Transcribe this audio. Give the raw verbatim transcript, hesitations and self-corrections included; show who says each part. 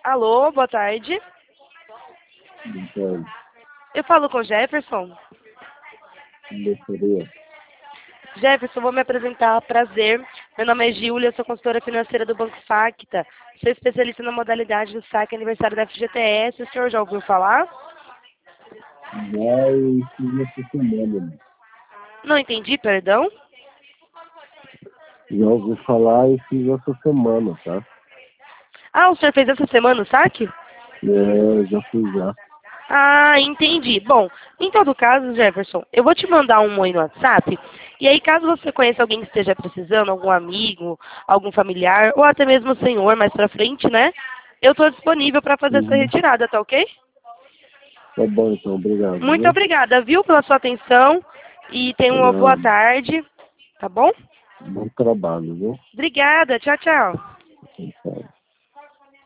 Speaker 1: Alô, boa tarde.
Speaker 2: Então,
Speaker 1: Eu falo com o Jefferson.
Speaker 2: gostaria.
Speaker 1: Jefferson, vou me apresentar. Prazer. Meu nome é Giulia, sou consultora financeira do Banco Facta. Sou especialista na modalidade do saque aniversário da F G T S. O senhor já ouviu falar?
Speaker 2: Já eu fiz essa semana. Né?
Speaker 1: Não entendi, perdão.
Speaker 2: Já ouvi falar e fiz essa semana, tá?
Speaker 1: Ah, o senhor fez essa semana o saque?
Speaker 2: É, já fiz já.
Speaker 1: Ah, entendi. Bom, em todo caso, Jefferson, eu vou te mandar um oi no WhatsApp. E aí, caso você conheça alguém que esteja precisando, algum amigo, algum familiar, ou até mesmo o senhor mais pra frente, né? Eu estou disponível para fazer essa
Speaker 2: Uhum.
Speaker 1: retirada, tá ok?
Speaker 2: Tá bom, então, obrigado,
Speaker 1: Muito
Speaker 2: viu?
Speaker 1: obrigada, viu, pela sua atenção. E tenha uma boa
Speaker 2: É,
Speaker 1: tarde, tá bom?
Speaker 2: bom trabalho, viu?
Speaker 1: Obrigada. Tchau, tchau.
Speaker 2: Tchau.